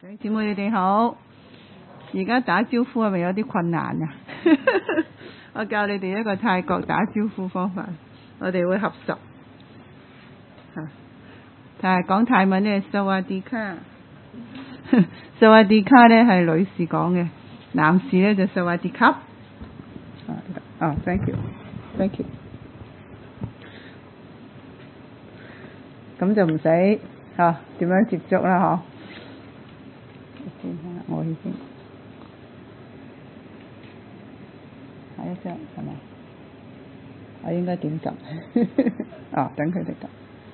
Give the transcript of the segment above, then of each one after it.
姊妹你哋好，而家打招呼係咪有啲困難啊？我教你哋一個泰國打招呼方法，我哋會合十，但係講泰文呢，薩瓦迪卡，薩瓦迪卡呢係女士講嘅，男士呢就薩瓦迪卡。thank you，thank you。咁就唔使點樣接觸啦，我已經下一張係咪？我應該點撳？等佢哋撳。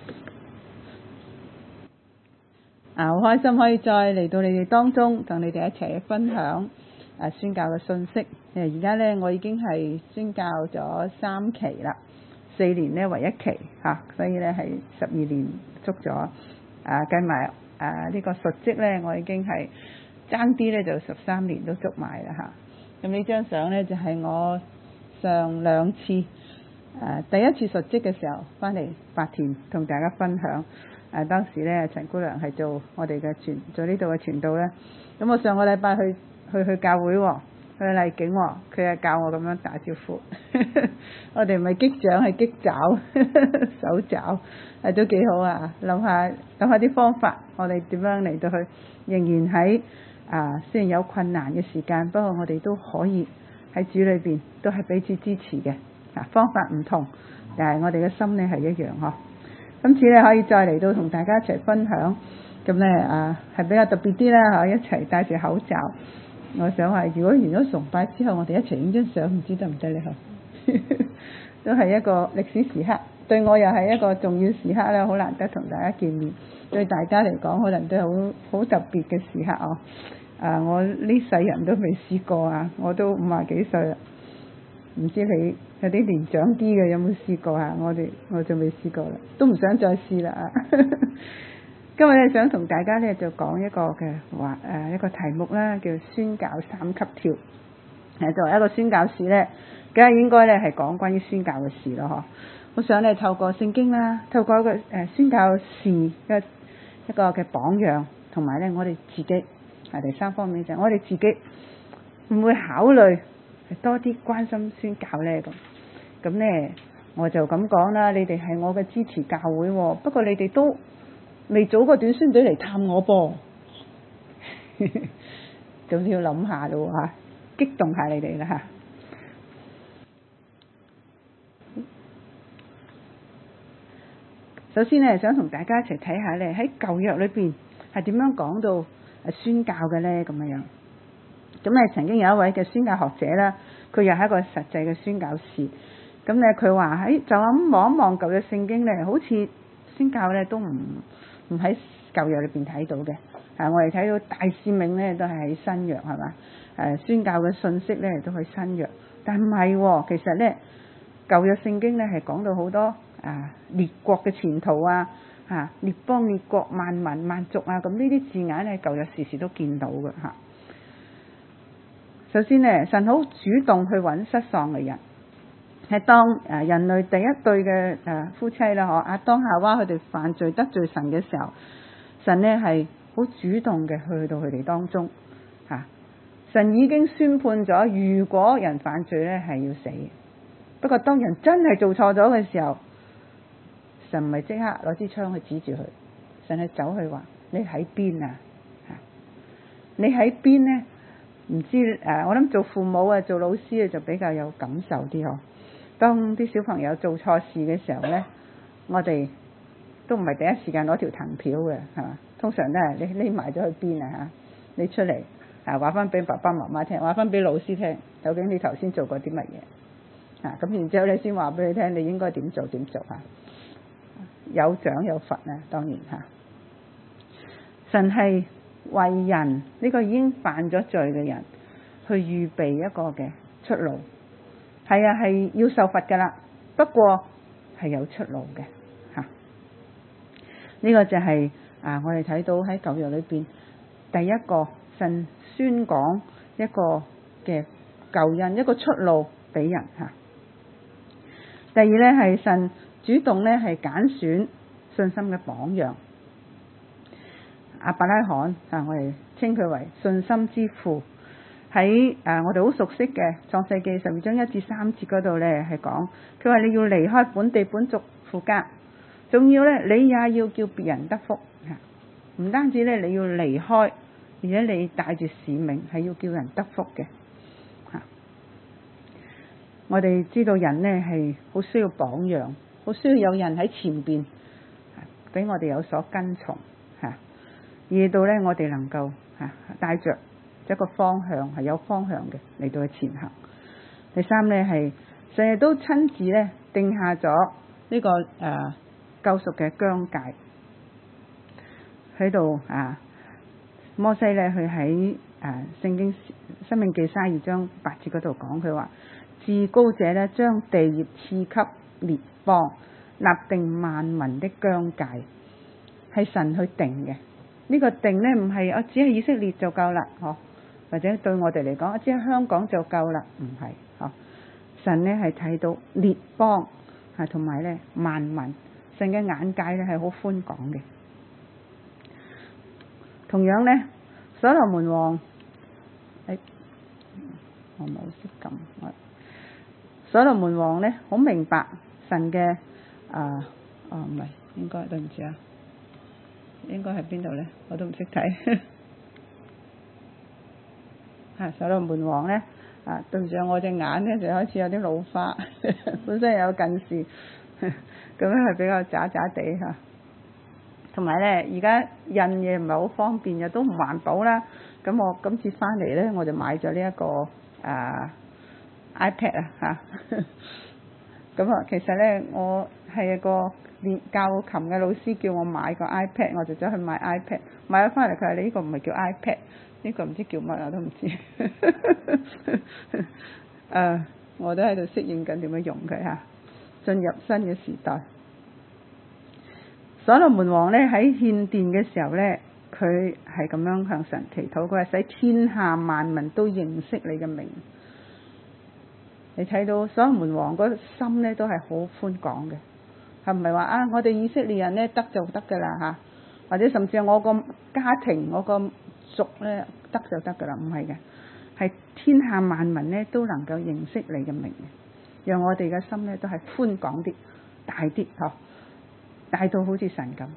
好開心可以再嚟到你哋當中，同你哋一齊分享宣教嘅信息。而家呢，我已經係宣教咗3期啦，4年呢為1期所以呢係12年足咗。計埋呢個述職呢，我已經係爭啲呢就13年都足埋啦咁呢張相呢，就係我上2次第一次述職嘅時候翻嚟白田同大家分享。當時呢，陳姑娘係做我哋嘅做呢度嘅傳道呢。咁我上個禮拜去教會去麗景佢係教我咁樣打招呼。我哋唔係擊掌係擊爪手爪都幾好啊！諗下啲方法，我哋點樣嚟到去仍然喺雖然有困難嘅時間，不過我哋都可以喺主裏邊都係彼此支持嘅。方法唔同，但係我哋嘅心呢係一樣今次呢可以再嚟到同大家一齊分享，咁呢係比較特別啲啦一齊戴住口罩。我想話如果完咗崇拜之後，我哋一齊影張相，唔知得唔得呢？都係一個歷史時刻，對我又係一個重要時刻啦，好難得同大家見面，對大家嚟講可能都係好特別嘅時刻我呢世人都未試過我都50幾歲啦，唔知你有啲年長啲嘅有冇試過我就未試過啦，都唔想再試啦今日咧想同大家咧就講一個嘅一個題目啦，叫宣教3級跳。作為一個宣教士咧，梗係應該咧係講關於宣教嘅事咯我想咧透過聖經啦，透過一個宣教士嘅一個嘅榜樣，同埋咧我哋自己第3方面就係我哋自己唔會考慮多啲關心宣教咧咁咧我就咁講啦，你哋係我嘅支持教會不過你哋都未組過短宣隊嚟探我噃，咁要諗下咯激動下你哋啦首先呢，想同大家一齊睇下咧喺舊約裏邊係點樣講到宣教嘅咧咁樣。咁咧曾經有一位嘅宣教學者啦，佢又係一個實際嘅宣教士。咁咧佢話喺就咁望一望舊約聖經咧，好似宣教咧都唔喺舊約裏邊睇到嘅。我哋睇到大使命咧都係喺新約係嘛？宣教嘅信息咧都喺新約，但唔係其實咧舊約聖經咧係講到好多列國嘅前途列邦列國萬民萬族咁呢啲字眼咧舊約時時都見到嘅首先咧神好主動去揾失喪嘅人，係當人類第一對嘅夫妻啦亞當夏娃佢哋犯罪得罪神嘅時候，神呢係好主動嘅去到佢哋當中神已經宣判咗，如果人犯罪呢係要死。不過當人真係做錯咗嘅時候，神唔係即刻攞支槍去指住佢，神係走去話你喺邊你喺邊呢？唔知我諗做父母做老師就比較有感受啲當啲小朋友做錯事嘅時候呢，我哋都唔係第一時間攞條藤條嘅係嘛，通常都係你匿埋咗去邊你出嚟話翻俾爸爸媽媽聽，話翻俾老師聽，究竟你頭先做過啲乜嘢咁然之後你先話俾佢聽你應該點做有獎有罰當然神係為人呢個已經犯咗罪嘅人去預備一個嘅出路，係要受罰噶啦，不過係有出路嘅呢個就係我哋睇到喺舊約裏邊第一個神宣講一個嘅救恩，一個出路俾人第二呢係神主動呢係揀選信心嘅榜樣亞伯拉罕我哋稱佢為信心之父。喺我哋好熟悉嘅創世記12章1至3節嗰度咧，係講佢話你要離開本地本族父家，仲要咧你也要叫別人得福。唔單止咧你要離開，而且你帶住使命係要叫人得福嘅。我哋知道人呢係好需要榜樣，好需要有人喺前邊俾我哋有所跟從而到咧我哋能夠帶着一個方向，係有方向嘅嚟到去前行。第三咧係成日都親自咧定下咗呢個救贖嘅疆界喺度摩西咧佢喺聖經申命記32章8節嗰度講，佢話至高者咧將地業賜給列邦，立定萬民的疆界，係神去定嘅。呢個定咧唔係只係以色列就夠啦，或者對我哋嚟講只係香港就夠啦，唔係神咧係睇到列邦同埋咧萬民，神嘅眼界咧係好寬廣嘅。同樣咧，所羅門王我冇識撳。所羅門王咧好明白神嘅唔係應該對唔住應該係邊度咧？我都唔識睇。所羅門王咧對唔住我隻眼咧就開始有啲老花，本身有近視，咁樣係比較渣渣地同埋咧，而家印嘢唔係好方便，又都唔環保啦。咁我今次翻嚟咧，我就買咗呢一個iPad 咁其實咧，我係一個教琴嘅老師叫我買個 iPad， 我就走去買 iPad， 買咗翻嚟佢話你呢個唔係叫 iPad， 呢個唔知叫乜我都唔知。我都喺度適應緊點樣用佢進入新嘅時代。所羅門王咧喺獻殿嘅時候咧，佢係咁樣向神祈禱，佢話使天下萬民都認識你嘅名。你睇到所羅門王嗰心咧都係好寬廣嘅，係唔係話我哋以色列人咧得就得噶啦或者甚至係我個家庭我個族咧得就得噶啦，唔係嘅，係天下萬民咧都能夠認識你嘅名，讓我哋嘅心咧都係寬廣啲、大啲大到好似神咁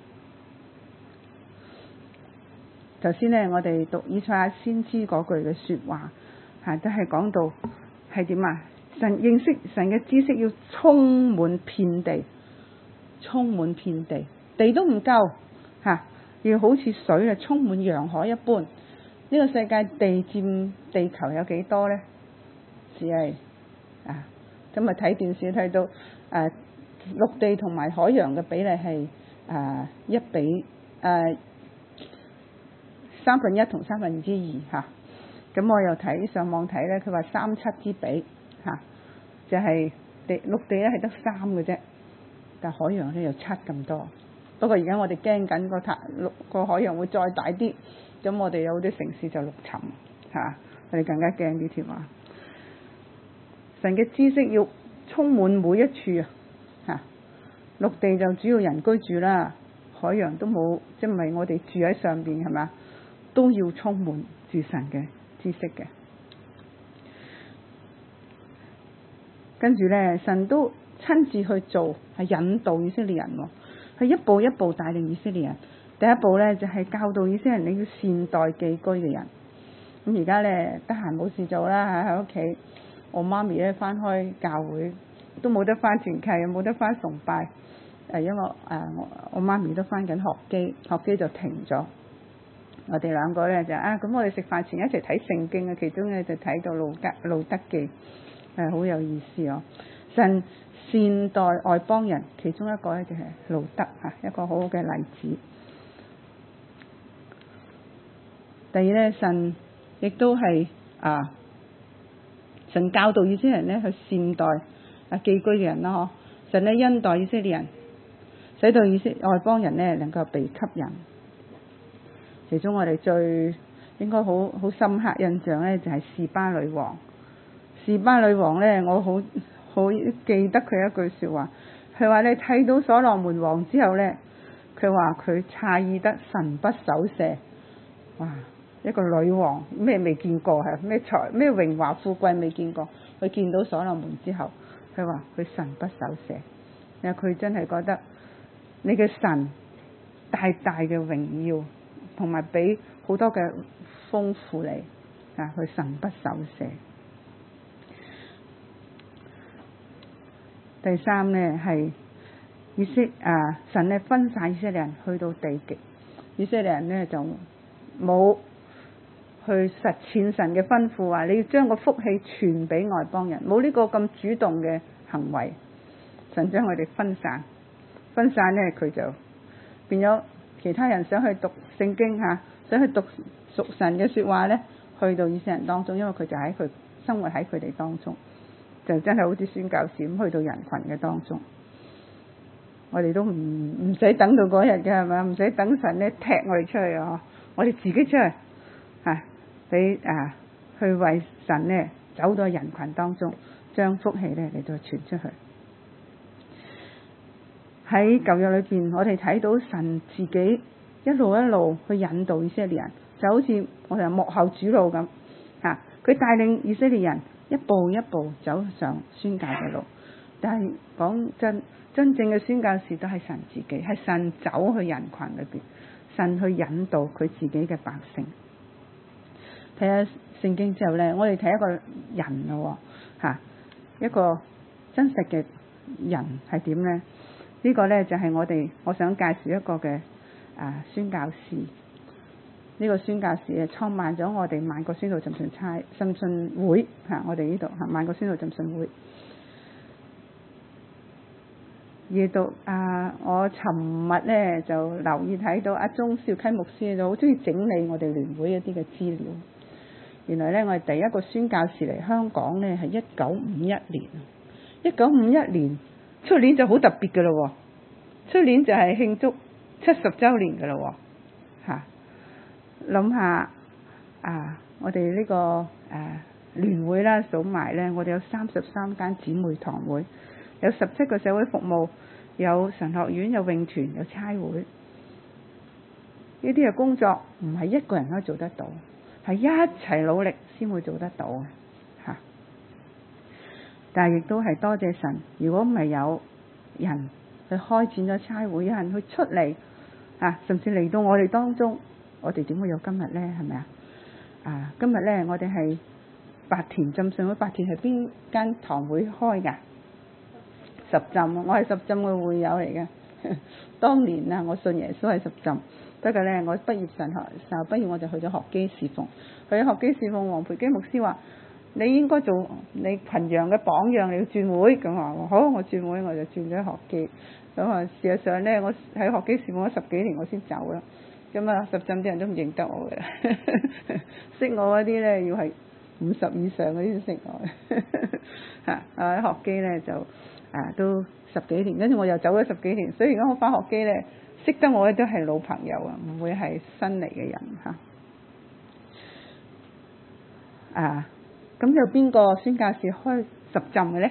頭先咧我哋讀以賽亞先知嗰句嘅說話都係講到係點神認識神嘅知識要充滿遍地，充滿遍地，地都唔夠要好似水充滿洋海一般。呢個世界地佔地球有幾多呢？只係咁睇電視睇到陸地同埋海洋嘅比例係1比1/3同2/3咁我又上網睇咧，佢話3:7之比就係陸地咧係得3嘅啫，但海洋咧有7咁多。不過而家我哋驚緊個海洋會再大啲，咁我哋有啲城市就陸沉我哋更加驚啲添神嘅知識要充滿每一處陸地就主要人居住啦，海洋都冇，即係唔係我哋住喺上邊係嘛，都要充滿住神嘅知識嘅。跟住咧，神都親自去做，係引導以色列人係一步一步帶領以色列人。第一步咧就係教導以色列人你要善待寄居嘅人。咁而家咧得閒冇事做啦喺屋企，我媽咪咧翻開教會都冇得翻團契，冇得翻崇拜，因為我媽咪都翻緊學機就停咗。我哋兩個咧就咁我哋食飯前一齊睇聖經其中咧就睇到路德記，好有意思神善待外邦人，其中一個咧就係路德一個好好嘅例子。第二咧，神亦都係神教導以色列人咧去善待寄居嘅人啦神咧恩待以色列人，使到外邦人咧能夠被吸引。其中我哋最應該好深刻印象咧就係示巴女王。示巴女王咧，我好記得佢一句說話，佢話你睇到所羅門王之後咧， 佢話佢詫異得神不守舍。哇！一個女王咩未見過，係咩榮華富貴未見過，佢見到所羅門之後，佢話佢神不守舍。因為佢真係覺得你嘅神大大嘅榮耀，同埋俾好多嘅豐富你啊！佢神不守舍。第三呢係神呢分散以色列人去到地極，以色列人呢就冇去實踐神嘅吩咐，話你要將個福氣傳俾外邦人，冇呢個咁主動嘅行為。神將佢哋分散呢，佢就變咗其他人想去讀聖經想去讀屬神嘅說話呢，去到以色列人當中，因為佢就喺佢生活喺佢哋當中，就真係好似宣教士咁去到人群嘅當中。我哋都唔使等到嗰日嘅，係咪？唔使等神呢踢我哋出去啊！我哋自己出去去為神呢走到人群當中，將福氣呢嚟到傳出去。喺舊約裏邊，我哋睇到神自己一路一路去引導以色列人，就好似我哋幕後主路咁佢帶領以色列人一步一步走上宣教嘅路。但係講真正嘅宣教士都係神自己，係神走去人群裏邊，神去引導佢自己嘅百姓。睇下聖經之後呢，我哋睇一個人咯，一個真實嘅人係點呢？呢個呢就係我想介紹一個嘅宣教士。呢個宣教士創辦咗我哋萬國宣道浸信會我哋呢度萬國宣道浸信會。而到我尋日呢就留意睇到阿鍾少溪牧師就好中意整理我哋聯會一啲嘅資料。原來呢，我哋第一個宣教士嚟香港呢係1951年。1951年，出年就好特別㗎咯。出年就係慶祝70週年㗎咯。諗下我哋呢個聯會啦，數埋呢，我哋有33間姊妹堂會，有17個社會服務，有神學院，有泳團，有差會。呢啲嘅工作唔係一個人可以做得到，係一齊努力先會做得到嘅。但係亦都係多謝神，如果唔係有人去開展咗差會，有人去出嚟甚至嚟到我哋當中，我哋點會有今日呢？係咪今日呢，我哋係白田浸信會。白田係邊間堂會開㗎？十浸，我係十浸嘅會友嚟嘅。當年我信耶穌係十浸，不過呢，我畢業神學時候畢業我就去咗學基侍奉。去咗學基侍奉，黃培基牧師話：你應該做你群羊嘅榜樣，你要轉會。咁話好，我轉會，我就轉咗學基。咁事實上呢，我喺學基侍奉咗10幾年，我先走啦。咁十浸啲人都唔認得我嘅，識我嗰啲呢要係50以上嗰啲先識我嘅。喺學基呢就都10幾年，跟住我又走咗10幾年，所以而家我返學基呢，識得我都係老朋友啊，唔會係新嚟嘅人咁有邊個宣教士開十浸嘅呢？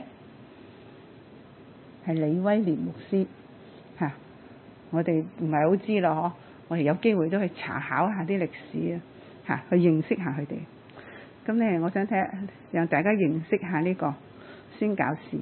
係李威廉牧師我哋唔係好知咯，我哋有機會都去查考下啲歷史去認識下佢哋。咁呢，我想讓大家認識下呢個宣教士，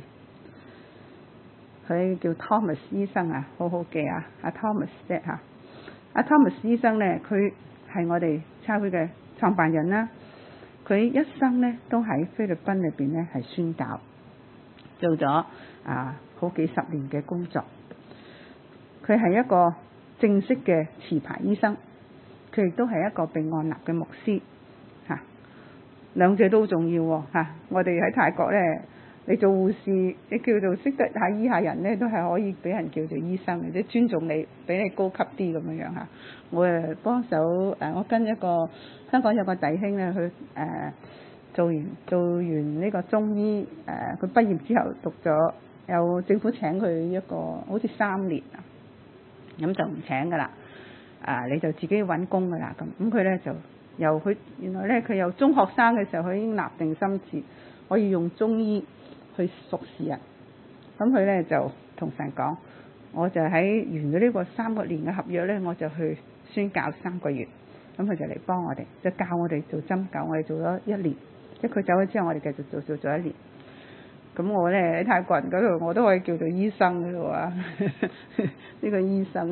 佢叫 Thomas 醫生好好記阿 Thomas 啫阿 Thomas 醫生呢，佢係我哋差會嘅創辦人啦。佢一生呢都喺菲律賓裏邊呢係宣教，做咗好幾十年嘅工作。佢係一個正式嘅持牌醫生，佢亦都係一個被按立嘅牧師兩者都重要我哋喺泰國呢，你做護士，你叫做識得醫下人呢，都係可以俾人叫做醫生，或者尊重你，比你高級啲咁樣我幫手我跟一個香港有個弟兄呢，佢做完呢個中醫佢畢業之後讀咗，有政府請佢一個好似3年咁就唔請噶啦，你就自己揾工噶啦咁佢呢就由佢原來呢，佢由中學生嘅時候佢已經立定心志，可以用中醫去服侍人。咁佢呢就同神講： 我就喺完咗呢個3個年嘅合約咧，我就去宣教3個月。咁佢就嚟幫我哋，就教我哋做針灸，我哋做咗1年。即係佢走咗之後，我哋繼續做咗1年。咁我咧喺泰國人嗰度，我都可以叫做醫生嘅咯喎。呢個醫生，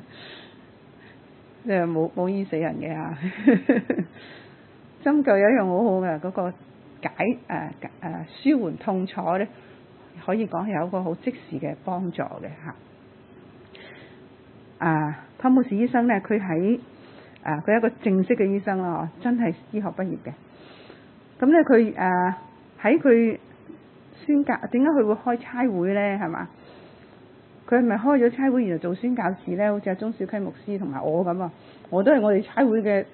即係冇醫死人嘅嚇。針灸有一樣好好嘅，嗰個舒緩痛楚咧，可以講係有一個好即時嘅幫助嘅嚇。湯姆士醫生咧，佢係一個正式嘅醫生啦，真係醫學畢業嘅。咁咧佢喺佢宣教，點解佢會開差會咧？係嘛？佢係咪開咗差會然後做宣教士咧？好似阿鍾小溪牧師同埋我咁啊，我都係我哋差會嘅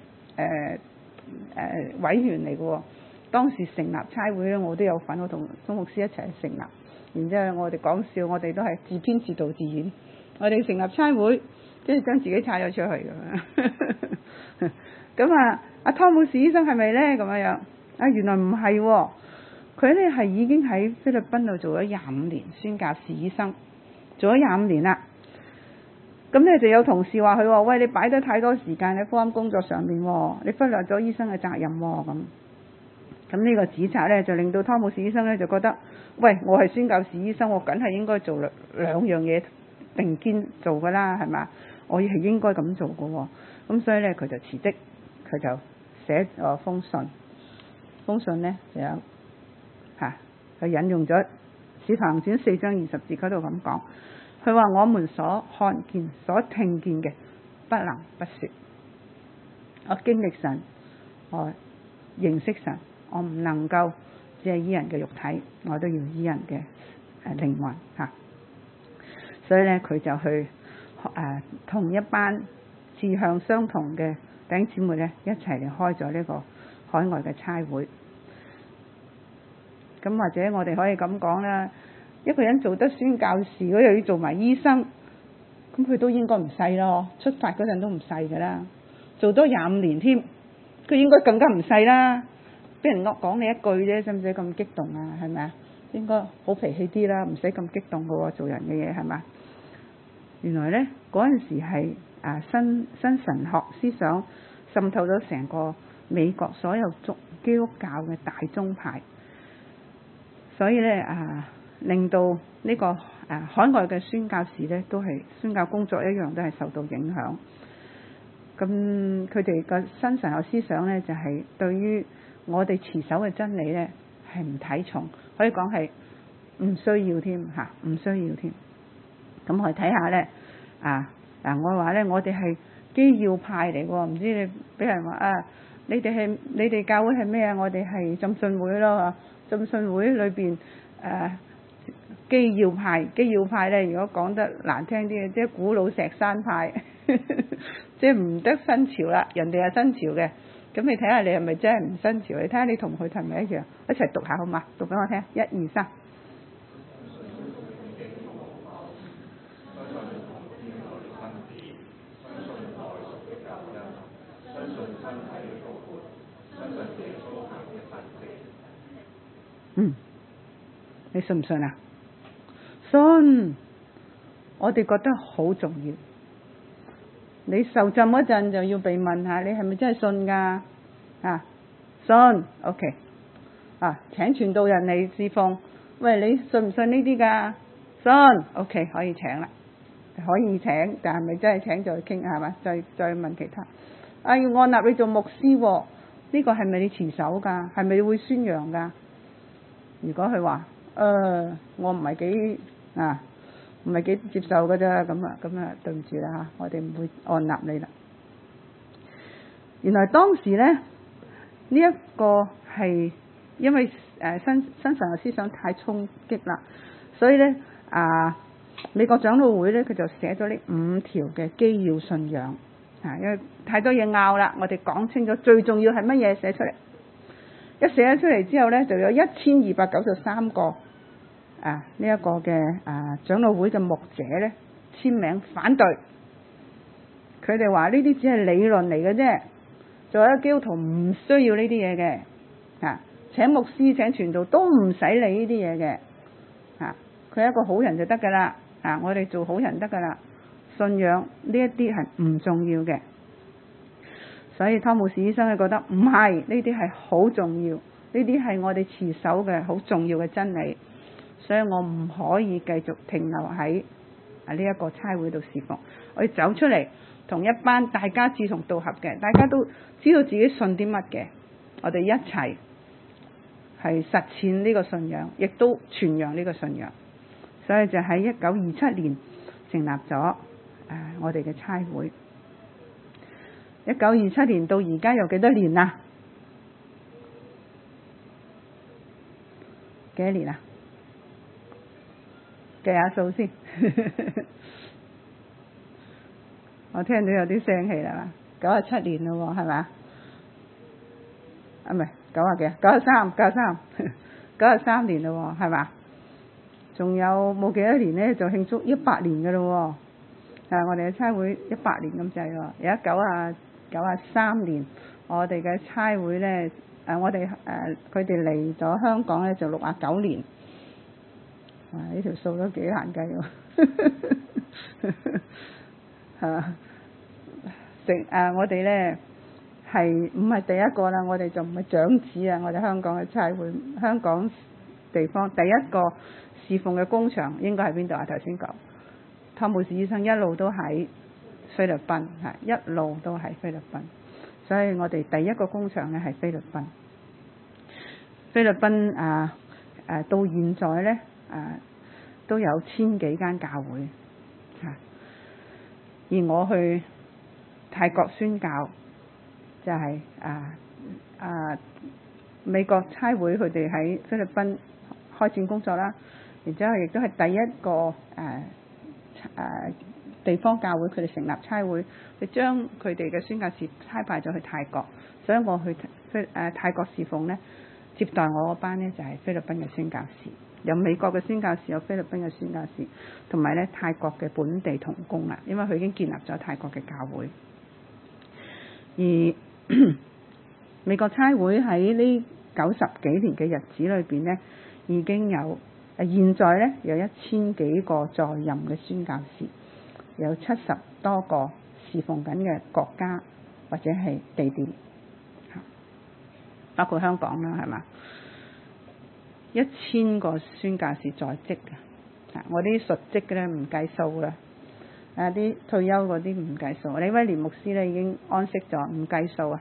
委員嚟嘅喎。當時成立差會咧，我都有份，我同鍾牧師一齊成立。然之後我哋講笑，我哋都係自編自導自演。我哋成立差會，跟住將自己踩咗出去咁樣。咁阿湯姆士醫生係咪咧咁樣？原來唔係喎，佢咧係已經喺菲律賓度做咗25年宣教士醫生，做咗25年啦。咁咧就有同事話佢話：喂，你擺得太多時間喺福音工作上面，你忽略咗醫生嘅責任喎咁。咁呢個指責咧就令到湯姆士醫生咧就覺得：喂，我係宣教士醫生，我梗係應該做兩樣嘢並肩做噶啦，係嘛？我係應該咁做噶喎。咁所以咧佢就辭職，佢就寫咗封信。封信咧就有佢引用咗《使徒行傳》4章20節嗰度咁講，佢話：我們所看見、所聽見嘅，不能不說。我經歷神，我認識神，我唔能夠只係醫人嘅肉體，我都要醫人嘅靈魂嚇。所以咧，佢就去同一班志向相同嘅弟兄姊妹咧，一齊嚟開咗呢個海外嘅差會。咁或者我哋可以咁講啦，一個人做得宣教士，如果又要做埋醫生，咁佢都應該唔細咯。出發嗰陣都唔細㗎啦，做多25年添，佢應該更加唔細啦。俾人講你一句啫，使唔使咁激動啊？係咪啊？應該好脾氣啲啦，唔使咁激動㗎喎，做人嘅嘢係嘛？原來咧嗰陣時係新神學思想滲透咗成個美國所有基督教嘅大宗派。所以咧令到呢個海外嘅宣教士咧，都係宣教工作一樣都係受到影響。咁佢哋個新神學思想咧，就係對於我哋持守嘅真理咧係唔睇重，可以講係唔需要添嚇，唔需要添。咁我哋睇下咧我話咧，我哋係基要派嚟喎，唔知你俾人話你哋教會係咩啊？我哋係浸信會咯。浸信會裏邊基要派咧，如果講得難聽啲，即係古老石山派，即係唔得新潮啦。人哋係新潮嘅，咁你睇下你係咪真係唔新潮？你睇下你同佢係咪一樣？一齊讀下好嘛？讀俾我聽，1、2、3。你信唔信啊？信，我哋覺得好重要。你受浸嗰陣就要被問下，你係咪真係信㗎？信 ，OK。請傳道人嚟侍奉，喂，你信唔信呢啲㗎？信 ，OK， 可以請啦，可以請，但係咪真係請再傾係嘛？再問其他。要按立你做牧師喎，呢個係咪你持守㗎？係咪會宣揚㗎？如果佢話我唔係幾接受㗎啫，咁啊對唔住啦嚇，我哋唔會按立你啦。原來當時咧呢一個係因為新神學思想太衝擊啦，所以咧美國長老會咧佢就寫咗呢5條嘅基要信仰因為太多嘢拗啦，我哋講清楚最重要係乜嘢寫出嚟。一寫咗出嚟之後咧，就有1293個呢一個嘅長老會嘅牧者咧簽名反對。佢哋話呢啲只係理論嚟嘅啫，作為一個基督徒唔需要呢啲嘢嘅請牧師請傳道都唔使理呢啲嘢嘅佢係一個好人就得㗎啦。 我哋做好人得噶啦，信仰呢一啲係唔重要嘅。所以湯姆士醫生佢覺得唔係，呢啲係好重要，呢啲係我哋持守嘅好重要嘅真理，所以我唔可以繼續停留喺呢一個差會度侍奉，我要走出嚟，同一班大家志同道合嘅，大家都知道自己信啲乜嘅，我哋一齊係實踐呢個信仰，亦都傳揚呢個信仰。所以就喺1927年成立咗我哋嘅差會。1927年到而家有幾多年啦？幾多年啊？計下數先。我聽到有啲聲氣啦，97年咯喎，係咪啊？唔係90幾93年咯喎，係嘛？仲有冇幾多年咧就慶祝100年嘅咯喎。我哋嘅差會100年咁滯喎。而家93年，我哋嘅差會咧，我哋佢哋嚟咗香港咧就69年。呢條數都幾難計喎。我哋咧係唔係第一個啦？我哋就唔係長子啊！我哋香港嘅差會，香港地方第一個侍奉嘅工場應該係邊度啊？頭先講湯姆士醫生一路都喺菲律賓，一路都喺菲律賓，所以我哋第一個工場咧係菲律賓。菲律賓到現在咧都有1000幾間教會，而我去泰國宣教就係美國差會佢哋喺菲律賓開展工作啦，然之後亦都係第一個地方教會佢哋成立差會，佢將佢哋嘅宣教士差派咗去泰國，所以我去泰國侍奉呢，接待我嗰班呢就係菲律賓嘅宣教士，有美國嘅宣教士，有菲律賓嘅宣教士，同埋呢泰國嘅本地同工啦，因為佢已經建立咗泰國嘅教會。而美國差會喺呢90幾年嘅日子裏邊呢，已經有現在呢有1000幾個在任嘅宣教士，有70多個侍奉緊嘅國家或者係地點，包括香港啦，係嘛？1000個宣教士在職嘅，我啲述職嘅咧唔計數啦，啲退休嗰啲唔計數。李威廉牧師咧已經安息咗，唔計數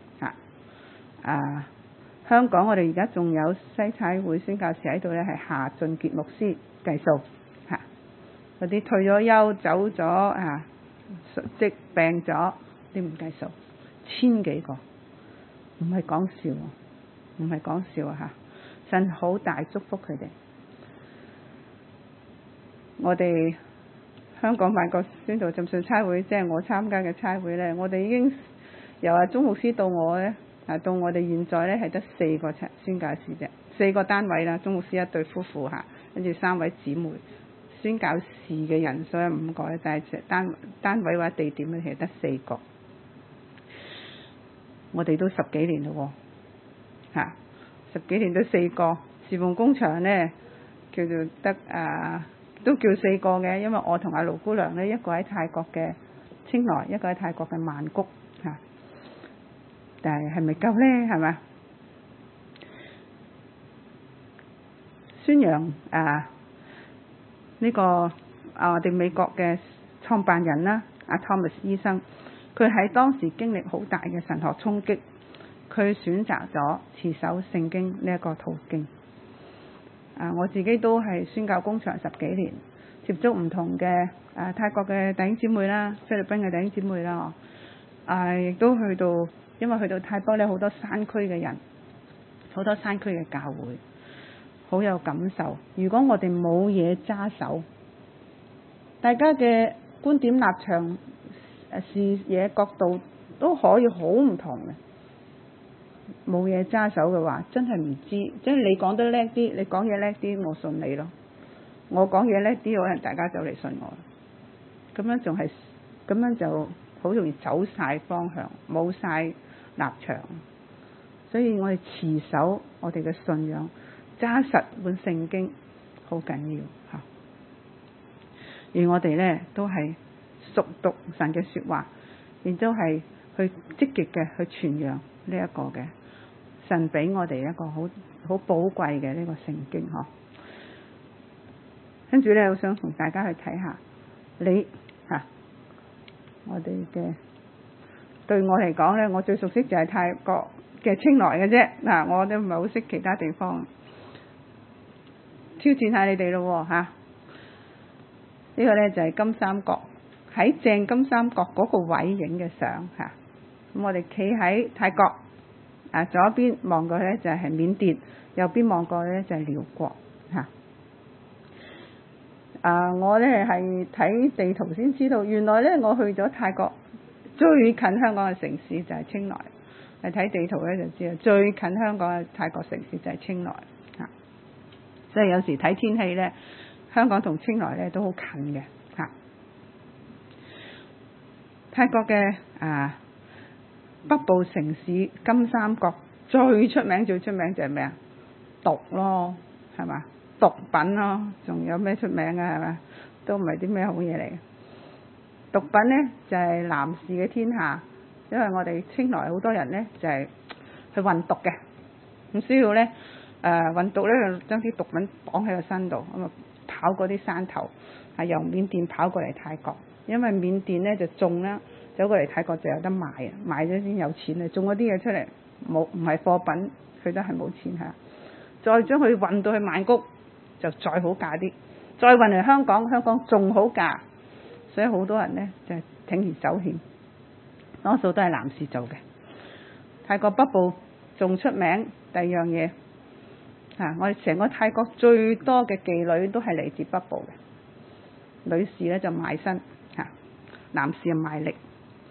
啊！香港我哋而家仲有西差會宣教士喺度咧，係夏俊傑牧師計數嚇。嗰啲退咗休走咗述職病咗啲唔計數，1000幾個，唔係講笑，唔係講笑啊嚇！神好大祝福佢哋。我哋香港萬國宣道浸信差會，即係我參加嘅差會咧，我哋已經由鐘牧師到我咧，到我哋現在咧係得4個宣教士啫，4個單位啦，鐘牧師一對夫婦嚇，跟住3位姊妹。宣教士嘅人數有5個，但係單位或者地點咧係得4個。我哋都10幾年咯喎，10幾年都4個侍奉工場咧，叫做得都叫4個嘅，因為我同阿盧姑娘咧，一個喺泰國嘅清萊，一個喺泰國嘅曼谷嚇。但係咪夠咧？係咪？宣揚呢個我哋美國嘅創辦人啦，阿 Thomas 醫生，佢喺當時經歷好大嘅神學衝擊，佢選擇咗持守聖經呢一個途徑。我自己都係宣教工場10幾年，接觸唔同嘅泰國嘅弟兄姊妹啦，菲律賓嘅弟兄姊妹啦，亦都去到，因為去到泰國咧好多山區嘅人，好多山區嘅教會。好有感受。如果我哋冇嘢揸手，大家嘅觀點、立場、視野、角度都可以好唔同嘅。冇嘢揸手嘅話，真係唔知。即係你講得叻啲，你講嘢叻啲，我信你咯。我講嘢叻啲，可能大家就嚟信我。咁樣就好容易走晒方向，冇晒立場。所以我哋持守我哋嘅信仰。揸實本聖經好緊要嚇。 而我哋咧都係熟讀神嘅說話，亦都係去積極嘅去傳揚呢一個嘅神俾我哋一個好寶貴嘅呢個聖經嗬。跟住咧，我想同大家去睇下你我哋嘅，對我嚟講咧，我最熟悉就係泰國嘅清萊嘅啫。嗱，我都唔係好識其他地方。挑戰下你哋咯吓，呢個咧就係金三角，喺正金三角嗰個位影嘅相吓。咁我哋企喺泰國左邊望過去咧就係緬甸，右邊望過去咧就係寮國吓。我咧係睇地圖先知道，原來咧我去咗泰國最近香港嘅城市就係清萊。係睇地圖咧就知啦，最近香港嘅泰國城市就係清萊吓。所以有時睇天氣咧，香港同清萊咧都好近嘅吓。泰國嘅北部城市金三角最出名就係咩啊？毒咯，係嘛？毒品咯，仲有咩出名啊？係嘛？都唔係啲咩好嘢嚟嘅。毒品咧就係男士嘅天下，因為我哋清萊好多人咧就係去運毒嘅，咁需要咧運毒咧就將啲毒品綁喺個身度，咁啊跑過啲山頭，由緬甸跑過嚟泰國，因為緬甸咧就種啦，走過嚟泰國就有得賣啊，賣咗先有錢啊，種嗰啲嘢出嚟冇唔係貨品，佢都係冇錢嚇。再將佢運到去曼谷就再好價啲，再運嚟香港，香港仲好價，所以好多人咧就係鋌而走險，多數都係男士做嘅。泰國北部仲出名第二樣嘢我哋成個泰國最多嘅妓女都係嚟自北部嘅，女士咧就賣身男士就賣力。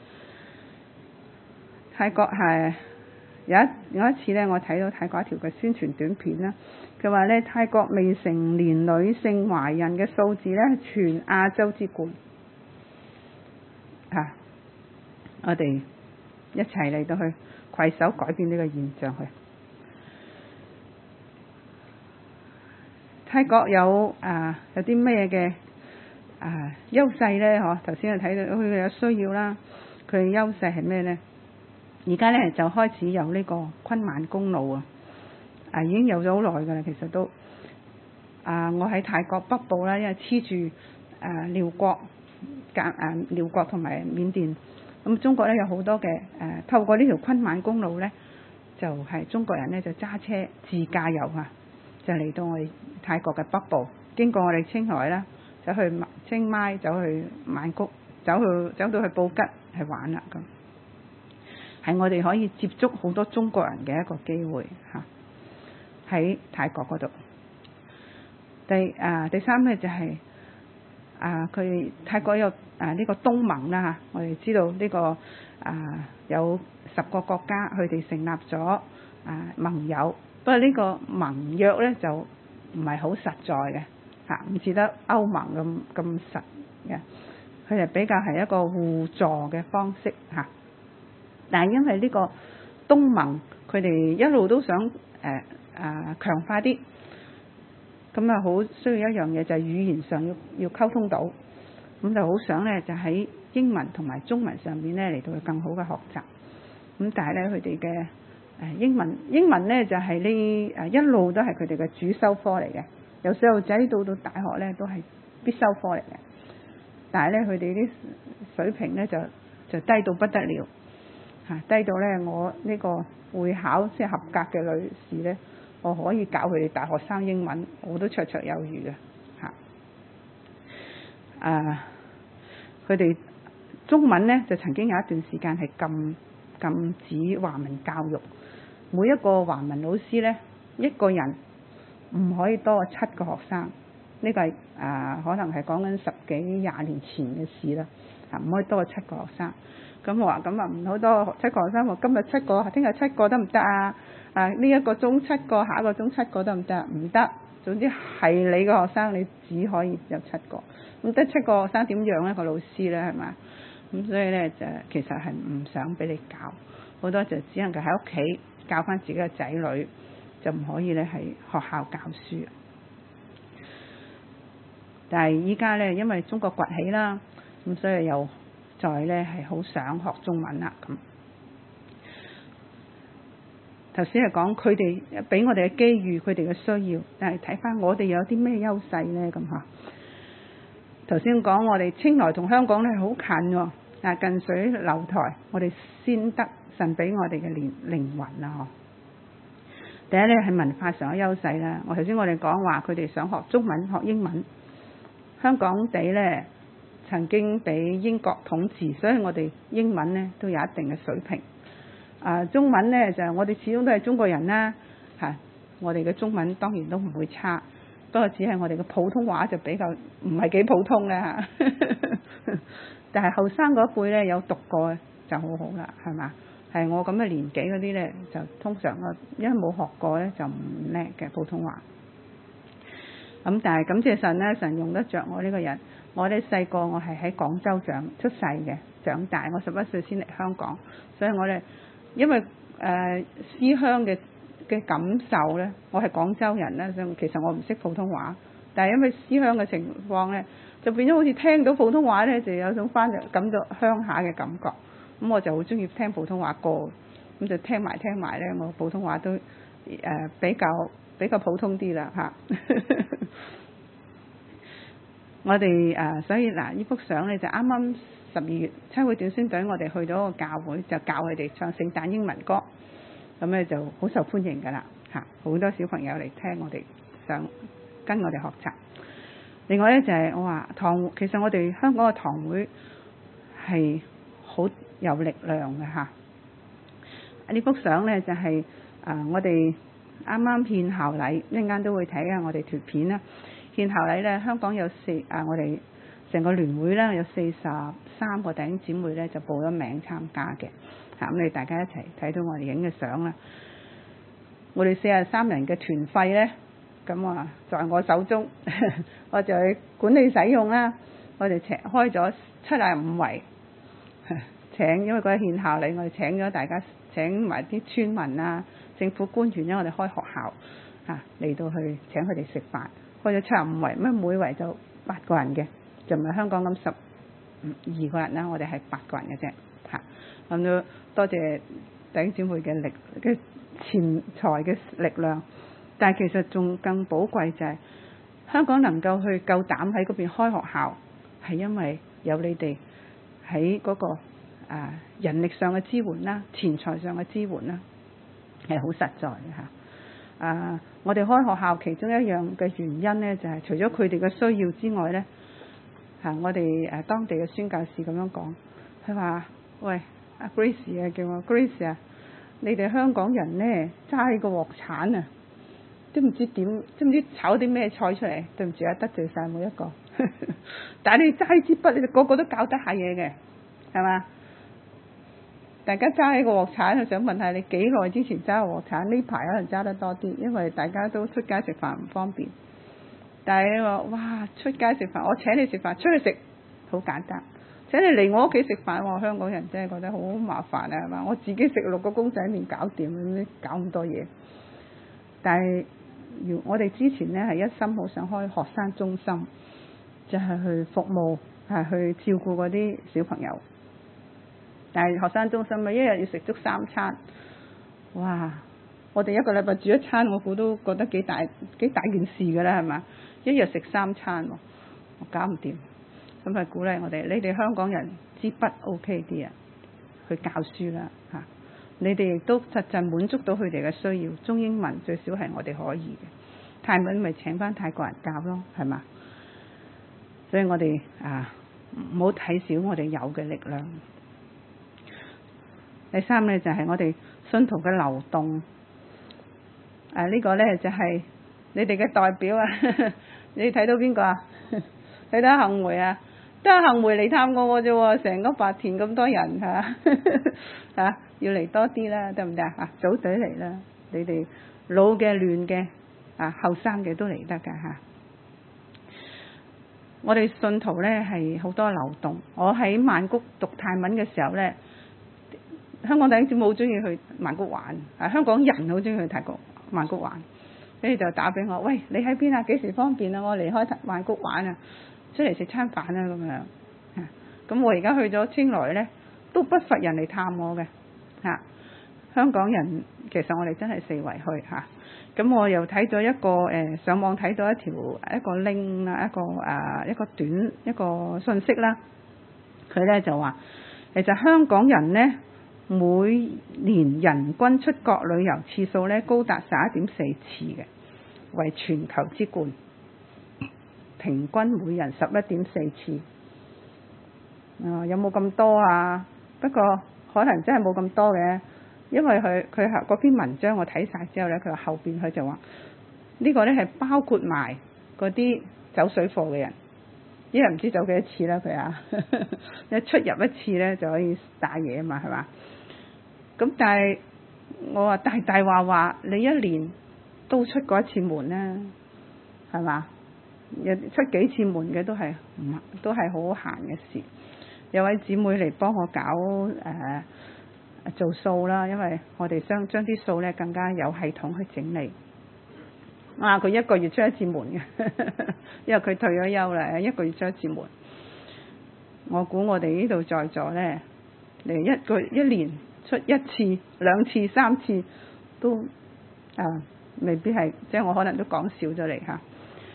泰國係有一次咧，我睇到泰國一條嘅宣傳短片啦，佢話咧泰國未成年女性懷孕嘅數字咧全亞洲之冠我哋一齊嚟到去攜手改變呢個現象去。泰國有啲咩嘅優勢咧？頭先就睇到佢有需要啦，佢嘅優勢係咩咧？而家咧就開始有呢個昆曼公路已經有咗好耐噶啦。其實都我喺泰國北部啦，因為黐住寮國同埋緬甸，咁中國咧有好多嘅透過呢條昆曼公路咧，就係中國人咧就揸車自駕遊就嚟到我哋泰國嘅北部，經過我哋清萊啦，走去清邁，走去曼谷，走到去布吉去玩啦。咁係我哋可以接觸好多中國人嘅一個機會喺泰國嗰度。第三咧就係佢泰國有呢個東盟啦我哋知道呢個有10個國家佢哋成立咗盟友，不過呢個盟約咧就唔係好實在嘅唔似得歐盟咁實嘅，佢哋比較係一個互助嘅方式但係因為呢個東盟佢哋一路都想強化啲，咁好需要一樣嘢就係語言上要溝通到，咁就好想咧就喺英文同埋中文上面咧嚟到更好嘅學習。咁但係咧佢哋嘅英文咧就係一路都係佢哋嘅主修科嚟嘅，由細路仔到大學咧都係必修科嚟嘅。但係咧佢哋啲水平咧就低到不得了低到咧我呢個會考即係合格嘅女士咧，我可以教佢哋大學生英文，我都綽綽有餘嘅佢哋中文咧就曾經有一段時間係禁止華文教育，每一個華文老師咧一個人唔可以多過7個學生，呢個係可能係講緊10幾20年前嘅事啦唔可以多過7個學生。咁我話咁唔好多7個學生，我今日7個，聽日7個得唔得啊？呢一個鐘7個，下一個鐘7個得唔得？唔得，總之係你個學生，你只可以有7個。咁得7個學生點養一個老師咧？係嘛？咁所以咧就其實係唔想俾你教，好多就只能夠喺屋企教翻自己嘅仔女，就唔可以咧喺學校教書。 但係依家咧，因為中國崛起啦，咁所以又再咧係好想學中文啦。咁頭先係講佢哋俾我哋嘅機遇，佢哋嘅需要，但係睇翻我哋有啲咩優勢咧？咁嚇頭先講我哋清萊同香港咧好近喎，近水樓台，我哋先得神俾我哋嘅靈魂啦。第一咧係文化上嘅優勢啦。頭先我哋講話佢哋想學中文、學英文，香港地咧曾經俾英國統治，所以我哋英文咧都有一定嘅水平。中文咧就我哋始終都係中國人啦，我哋嘅中文當然都唔會差，不過只係我哋嘅普通話就比較唔係幾普通啦嚇。但係後生嗰輩咧有讀過就好好啦，係嘛？係我咁嘅年紀嗰啲咧，就通常因為冇學過咧就唔叻嘅普通話。咁但係感謝神咧，神用得着我呢個人。我哋細個我係喺廣州出世嘅，長大。我11歲先嚟香港，所以我哋因為思鄉嘅感受咧，我係廣州人咧，所以其實我唔識普通話。但係因為思鄉嘅情況咧，就變咗好似聽到普通話咧，就有種翻感到鄉下嘅感覺。咁我就好中意聽普通話歌，咁就聽埋咧，我普通話都比較普通啲啦嚇。我哋所以嗱，呢幅相咧就啱啱12月差會短宣隊，我哋去咗個教會，就教佢哋唱聖誕英文歌，咁咧就好受歡迎㗎啦嚇，好多小朋友嚟聽我哋，想跟我哋學習。另外咧就係我話其實我哋香港嘅堂會係好有力量嘅嚇。呢幅相咧就係我哋啱啱獻校禮，一陣間都會睇下我哋條片啦。獻校禮咧，香港有我哋成個聯會咧有43個弟兄姊妹咧就報咗名參加嘅嚇。咁你大家一齊睇到我哋影嘅相啦。我哋43人嘅團費咧，咁在我手中，我就去管理使用啦。我哋開咗75圍。因為嗰日獻校禮，我哋請咗大家，請埋啲村民啊、政府官員咧，我哋開學校嚟到去請佢哋食飯，開咗75圍，每圍就8個人嘅，就唔係香港咁12個人啦，我哋係8個人嘅啫嚇。咁都多謝弟兄姊妹嘅錢財嘅力量，但係其實仲更寶貴就係香港能夠去夠膽喺嗰邊開學校，係因為有你哋喺嗰個人力上嘅支援啦，錢財上嘅支援啦，係好實在嘅嚇。我哋開學校其中一樣嘅原因咧，就係除咗佢哋嘅需要之外咧，我哋當地嘅宣教士咁樣講，佢話：喂，阿 Grace 啊，叫我 Grace 啊，你哋香港人咧揸起個鑊鏟啊，都唔知炒啲咩菜出嚟。對唔住啊，得罪晒每一個。但係你揸支筆，你哋個個都搞得下嘢嘅，係嘛？大家揸起個鑊鏟，想問下你幾耐之前揸個鑊鏟？呢排可能揸得多啲，因為大家都出街食飯唔方便。但係你話哇，出街食飯，我請你食飯，出去食好簡單。請你嚟我屋企食飯，香港人真係覺得好麻煩啊，係嘛？我自己食6個公仔麵搞掂，搞咁多嘢。但係我哋之前咧係一心好想開學生中心，就係去服務，去照顧嗰啲小朋友。但係學生中心一日要食足3餐，哇！我哋一個禮拜煮一餐，我估都覺得幾大件事㗎啦，係嘛？一日食3餐，我搞唔掂。咁係鼓勵我哋，你哋香港人支筆 OK 啲啊，去教書啦嚇。你哋亦都實際滿足到佢哋嘅需要，中英文最少係我哋可以嘅，泰文咪請返泰國人教咯，係嘛？所以我哋唔好睇小我哋有嘅力量。第3咧就係我哋信徒嘅流動，呢個咧就係你哋嘅代表啊！你睇到邊個啊？睇到幸會啊？都係幸會嚟探我啫喎！成個白田咁多人嚇，要嚟多啲啦，得唔得啊？組隊嚟啦！你哋老嘅、嫩嘅、後生嘅都嚟得㗎嚇。我哋信徒咧係好多流動。我喺曼谷讀泰文嘅時候咧，香港弟兄姊妹好中意去曼谷玩，香港人好中意去曼谷玩。 跟住就打俾我，喂，你喺邊啊？幾時方便啊？我離開曼谷玩啊，出嚟食餐飯啊咁樣。咁我而家去咗清萊咧，都不乏人嚟探我嘅嚇。香港人其實我哋真係四圍去嚇。咁我又睇咗一個上網睇到一個 link 啦，一個短一個信息啦。佢咧就話其實香港人咧每年人均出國旅遊次數咧高達11.4次嘅，為全球之冠，平均每人11.4次。有冇咁多啊？不過可能真係冇咁多嘅，因為佢嗰篇文章我睇晒之後咧，佢話後邊佢就話呢個咧係包括埋嗰啲走水貨嘅人，一日唔知走幾多次啦佢啊，一出入一次咧就可以打嘢啊嘛，係嘛？咁但係我話大話你一年都出過一次門啦，係嘛？出幾次門嘅都係好閒嘅事。有位姊妹嚟幫我搞做數啦，因為我哋將啲數咧更加有系統去整理。佢一個月出一次門嘅，因為佢退咗休啦，一個月出一次門。我估我哋呢度在座咧，一年出一次、兩次、三次都未必係，即係我可能都講少咗嚟嚇。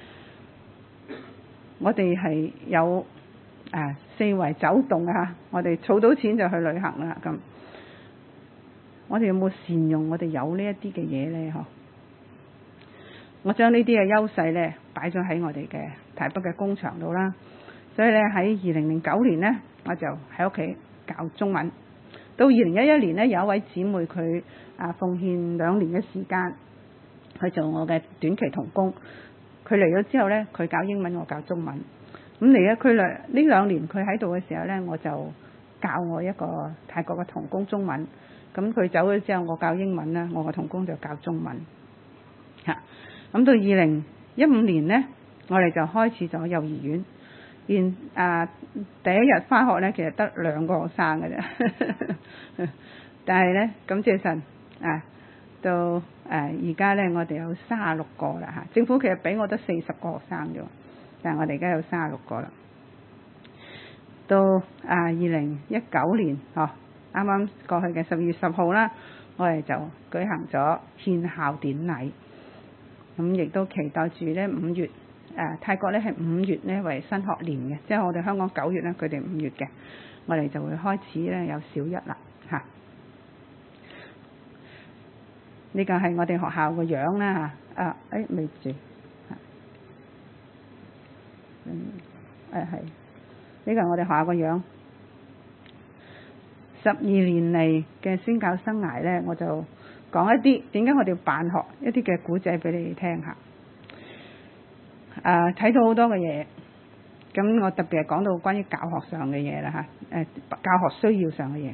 我哋係有四圍走動啊！我哋儲到錢就去旅行啦。咁我哋有冇善用我哋有呢一啲嘅嘢咧？我將呢啲嘅優勢咧擺咗喺我哋嘅台北嘅工場度啦。所以咧喺2009年咧，我就喺屋企教中文。到2011年咧，有一位姊妹佢奉獻2年嘅時間去做我嘅短期同工。佢嚟咗之後咧，佢教英文，我教中文。咁嚟咗佢呢2年佢喺度嘅時候咧，我就教我一個泰國嘅同工中文。咁佢走咗之後，我教英文啦，我個同工就教中文。咁到2015年咧，我哋就開始咗幼兒園。第一日返學咧，其實得2個學生嘅啫。但係咧，感謝神到而家咧，我哋有36個啦嚇。政府其實俾我得40個學生啫，但係我哋而家有36個啦。到2019年啱啱過去嘅12月10號啦，我哋就舉行咗獻校典禮。咁亦都期待住咧5月泰國咧係5月咧為新學年嘅，即係我哋香港9月咧，佢哋5月嘅，我哋就會開始咧有小一啦嚇。呢個係我哋學校個樣啦嚇。未住係呢個係我哋學校個樣。12年嚟嘅宣教生涯咧，我就講一啲點解我哋要辦學一啲嘅古仔俾你哋聽下。睇到好多嘅嘢，咁我特別係講到關於教學上嘅嘢啦嚇。教學需要上嘅嘢。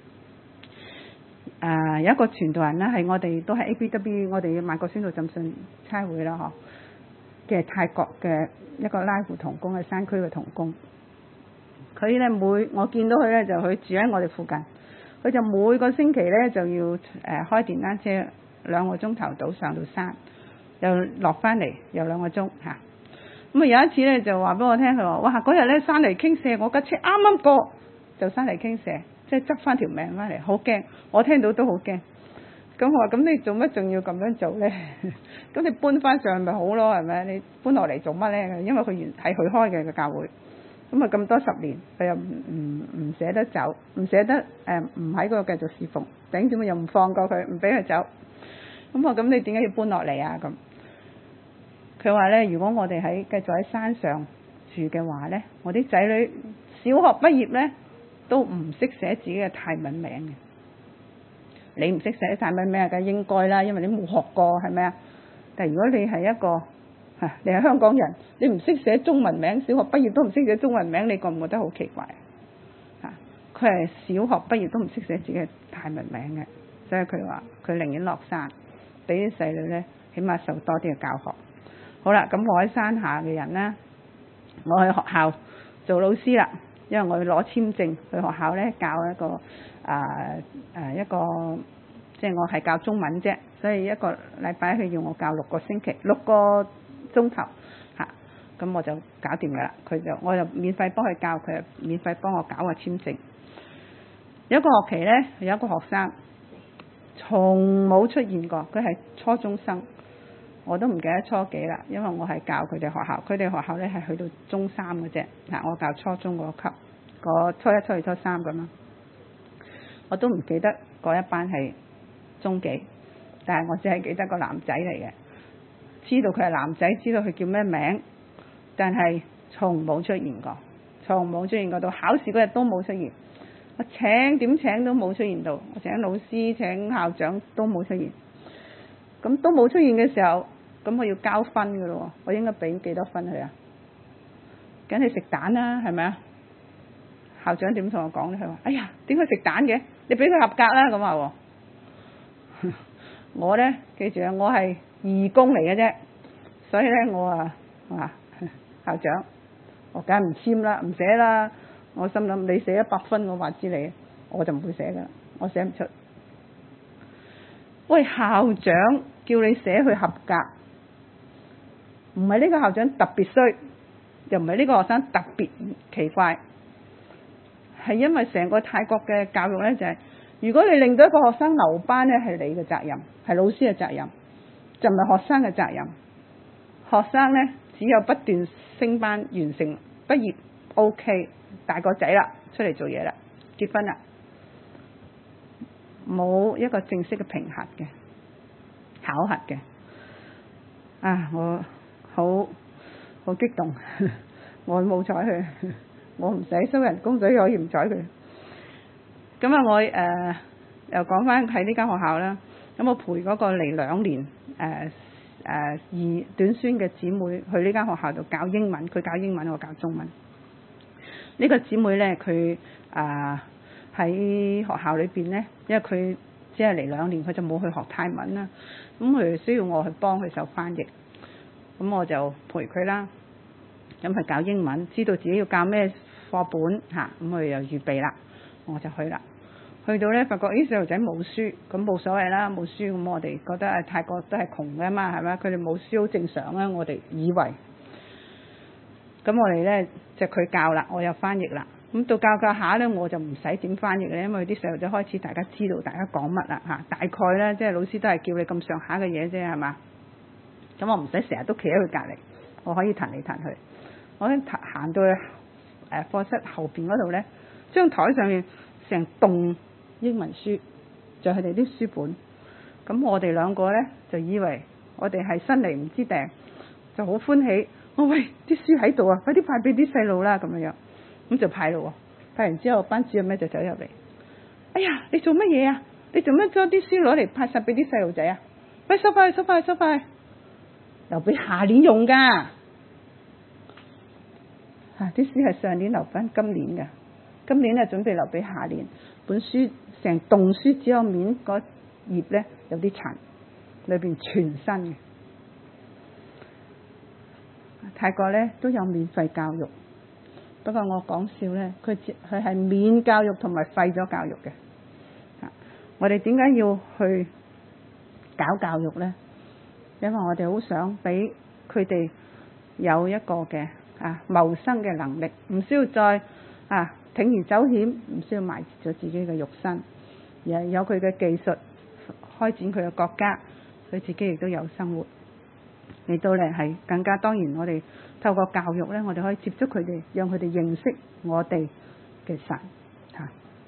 有一個傳道人咧，係我哋都係 ABW， 我哋萬國宣道浸信差會啦嘅泰國嘅一個拉胡同工，係山區嘅同工。佢咧我見到佢咧就佢住喺我哋附近，佢就每個星期咧就要開電單車2個鐘頭到上到山，又落翻嚟又2個鐘嚇。咁有一次咧就話俾我聽，佢話：哇，嗰日咧山泥傾瀉，我架車啱啱過就山泥傾瀉，即係執翻條命翻嚟，好驚！我聽到都好驚。咁我話：咁你做乜仲要咁樣做咧？咁你搬翻上去咪好咯，係咪？你搬落嚟做乜咧？因為佢係佢開嘅個教會，咁啊咁多10年，佢又唔捨得走，唔捨得唔喺嗰度繼續侍奉，頂點又唔放過佢，唔俾佢走。咁我：咁你點解要搬落嚟啊？咁佢話咧：如果我哋繼續喺山上住嘅話咧，我啲仔女小學畢業咧都唔識寫自己嘅泰文名嘅。你唔識寫泰文名梗係應該啦，因為你冇學過係咪啊？但係如果你係你係香港人，你唔識寫中文名，小學畢業都唔識寫中文名，你覺唔覺得好奇怪啊？佢係小學畢業都唔識寫自己嘅泰文名嘅，所以佢話佢寧願落山，俾啲細女咧起碼受多啲嘅教學。好啦，咁我喺山下嘅人咧，我去學校做老師啦，因為我要攞簽證去學校咧教一個即係我係教中文啫，所以一個禮拜佢要我教6個星期6個鐘頭嚇，咁我就搞掂㗎啦。我就免費幫佢教，佢又免費幫我搞個簽證。有一個學期咧，有一個學生從冇出現過，佢係初中生，我都唔記得初幾啦，因為我係教佢哋學校，佢哋學校咧係去到中3嘅啫，我教初中嗰級，初一、初二、初3咁樣，我都唔記得嗰一班係中幾，但係我只係記得個男仔嚟嘅，知道佢係男仔，知道佢叫咩名，但係從冇出現過，從冇出現過，到考試嗰日都冇出現。我點請都冇出現到，我請老師請校長都冇出現，咁都冇出現嘅時候，咁我要交分㗎咯，我應該俾幾多分佢啊？梗係食蛋啦，係咪啊？校長點同我講咧？佢話：哎呀，點解食蛋嘅？你俾佢合格啦咁話。我咧記住啊，我係義工嚟嘅啫，所以咧我校長，我梗係唔簽啦，唔寫啦。我心諗你寫100分，我話知你，我就唔會寫噶啦，我寫唔出。喂，校長叫你寫去合格，唔係呢個校長特別衰，又唔係呢個學生特別奇怪，係因為成個泰國嘅教育咧就係，如果你令到一個學生留班咧，係你嘅責任，係老師嘅責任，就唔係學生嘅責任。學生咧只有不斷升班完成畢業 OK。大個仔啦，出嚟做嘢啦，結婚啦，冇一個正式嘅評核嘅考核嘅。我好激動，我冇睬佢，我唔使收人工，所以可以唔睬佢。咁啊，我又講翻喺呢間學校啦。咁我陪嗰個嚟2年短宣嘅姊妹去呢間學校度教英文，佢教英文，我教中文。呢個姊妹咧，佢喺學校裏邊咧，因為佢只係嚟2年，佢就冇去學泰文啦。咁佢需要我去幫佢手翻譯，咁我就陪佢啦。咁佢教英文，知道自己要教咩課本嚇，咁佢又預備啦，我就去啦。去到咧，發覺細路仔冇書，咁冇所謂啦，冇書咁我哋覺得泰國都係窮嘅嘛，係咪？佢哋冇書好正常啦，我哋以為。咁我哋咧就佢教啦，我又翻譯啦。咁到教下咧，我就唔使點翻譯咧，因為啲細路仔開始大家知道大家講乜啦嚇，大概咧即係老師都係叫你咁上下嘅嘢啫，係嘛？咁我唔使成日都企喺佢隔離，我可以彈嚟彈去。我行到去課室後邊嗰度咧，張台上面成棟英文書，就係佢哋啲書本。咁我哋兩個咧就以為我哋係新嚟唔知訂，就好歡喜。喂，啲書喺度啊，快啲派俾啲細路啦咁樣，咁就派咯。派完之後，班主任咧就走入嚟。哎呀，你做乜嘢啊？你做乜將啲書攞嚟派晒俾啲細路仔啊？喂，收返去，收返去，收返去，留俾下年用噶。啲書係上年留翻今年嘅，今年咧準備留俾下年。本書成棟書只有面嗰頁咧有啲殘，裏邊全新嘅。泰國咧都有免費教育，不過我講笑咧，佢係免教育同埋廢咗教育嘅。我哋點解要去搞教育咧？因為我哋好想俾佢哋有一個嘅謀生嘅能力，唔需要再鋌而走險，唔需要埋咗自己嘅肉身，而係有佢嘅技術開展佢嘅國家，佢自己亦都有生活。嚟到嚟係更加，當然我哋透過教育咧，我哋可以接觸佢哋，讓佢哋認識我哋嘅神嚇。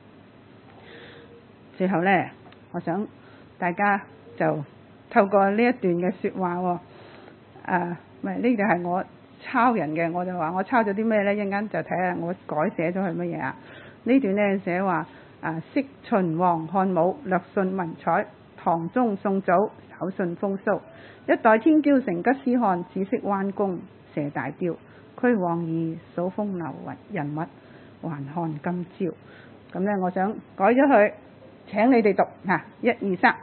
最後咧，我想大家就透過呢一段嘅説話喎，呢就係我抄人嘅，我就話我抄咗啲咩咧？一陣間就睇下我改寫咗係乜嘢啊？呢段咧寫話昔秦王漢武，略遜文采，唐宗宋祖，稍遜風騷。一代天驕成吉思汗，只識彎弓射大雕。俱往矣，數風流人物，還看今朝。咁咧，我想改咗佢，請你哋讀嚇，1、2、3。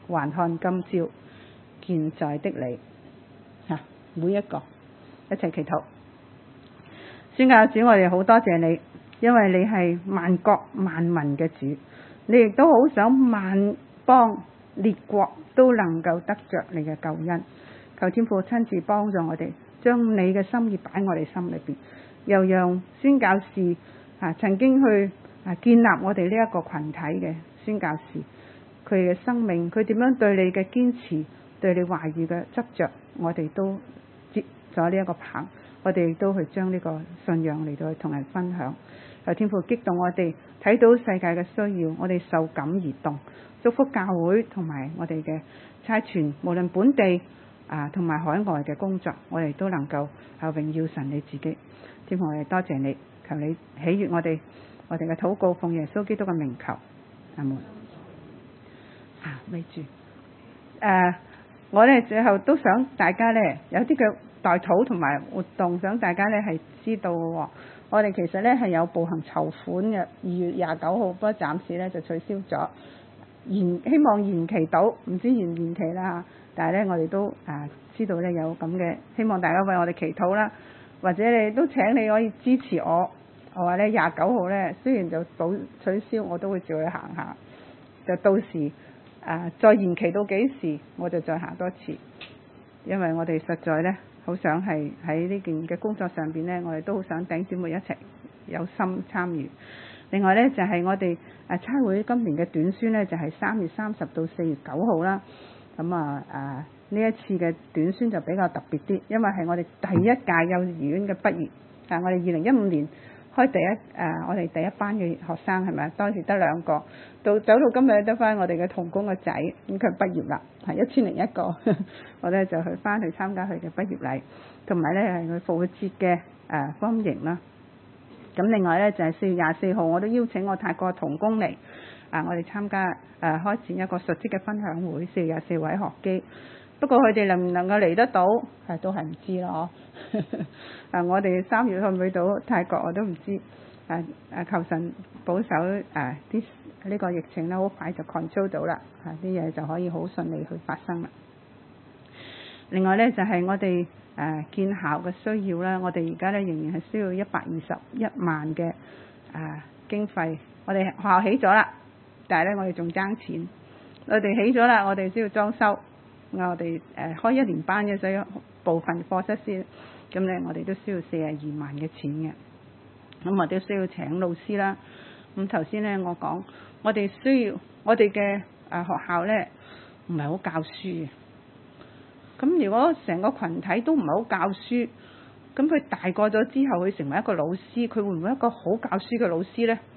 還看今朝健在的你。每一個一齊祈禱。宣教主，我哋好多謝你，因為你係萬國萬民嘅主，你亦都好想萬邦列國都能夠得着你嘅救恩。求天父親自幫助我哋，將你嘅心意擺我哋心裏邊，又讓宣教士曾經去建立我哋呢一個群體嘅宣教士，佢嘅生命，佢點樣對你嘅堅持，對你話語嘅執着，我哋都接咗呢一個棒，我哋亦都去將呢個信仰嚟到去同人分享。求天父激動我哋，睇到世界嘅需要，我哋受感而動，祝福教會同埋我哋嘅差傳，無論本地同埋海外嘅工作，我哋都能夠榮耀神你自己。天父，我哋多謝你，求你喜悅我哋嘅禱告，奉耶穌基督嘅名求，阿門。咪住，我咧最後都想大家咧有啲嘅代禱同埋活動，想大家咧係知道嘅。我哋其實咧係有步行籌款嘅，2月29號，不過暫時咧就取消咗，希望延期到，唔知延唔延期啦。但係咧我哋都知道咧有咁嘅，希望大家為我哋祈禱啦，或者你都請你可以支持我。我話咧29號咧雖然就取消，我都會照去行下，就到時再延期到幾時，我就再行多次，因為我哋實在咧好想係喺呢件嘅工作上邊咧，我哋都好想弟兄姊妹一齊有心參與。另外咧就係我哋差會今年嘅短宣咧，就係3月30到4月9號啦。咁呢一次嘅短宣就比較特別啲，因為係我哋第一屆幼兒園嘅畢業，我哋2015年開我哋第一班嘅學生係咪？當時得2個，走到今日得翻我哋嘅同工個仔，咁佢畢業啦，係1001個，我咧就翻去參加佢嘅畢業禮，同埋咧係佢復活節嘅歡迎啦。咁另外咧就係4月24號，我都邀請我泰國同工嚟，我哋參加開展一個述職嘅分享會，4月24位學機。不過佢哋能唔能夠嚟得到，都係唔知咯。我哋3月去唔去到泰國我都唔知。求神保守呢個疫情咧，好快就 control 到啦，啲嘢就可以好順利去發生啦。另外咧就係我哋建校嘅需要啦，我哋而家咧仍然係需要121萬嘅經費。我哋學校起咗啦，但係咧我哋仲爭錢。我哋起咗啦，我哋需要裝修。我哋開1年班嘅，所以部分課室先，咁咧我哋都需要42萬嘅錢嘅。咁我哋都需要請老師啦。咁頭先咧我講，我哋需要我哋嘅學校咧唔係好教書嘅。咁如果成個群體都唔係好教書，咁佢大個咗之後，佢成為一個老師，佢會唔會一個好教書嘅老師咧？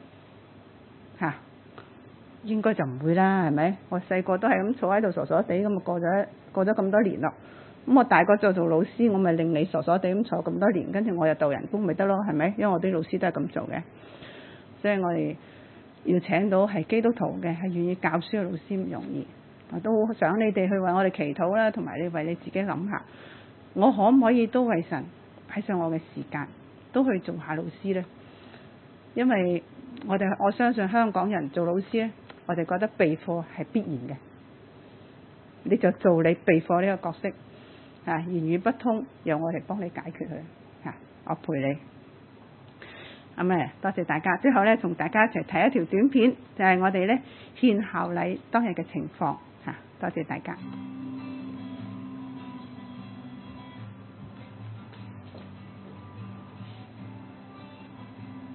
應該就唔會啦，係咪？我細個都係咁坐喺度傻傻地咁，過咗咁多年咯。咁我大個做老師，我咪令你傻傻地咁坐咁多年，跟住我又鬥人工咪得咯，係咪？因為我啲老師都係咁做嘅，所以我哋要請到係基督徒嘅，係願意教書嘅老師唔容易。我都好想你哋去為我哋祈禱啦，同埋你為你自己諗下，我可唔可以都為神擺上我嘅時間，都去做下老師呢？因為我相信香港人做老師咧，我哋覺得備課係必然嘅，你就做你備課呢個角色，言語不通，讓我哋幫你解決佢，我陪你。多謝大家。之後咧，同大家一齊睇一條短片，就係我哋咧獻校禮當日嘅情況。多謝大家。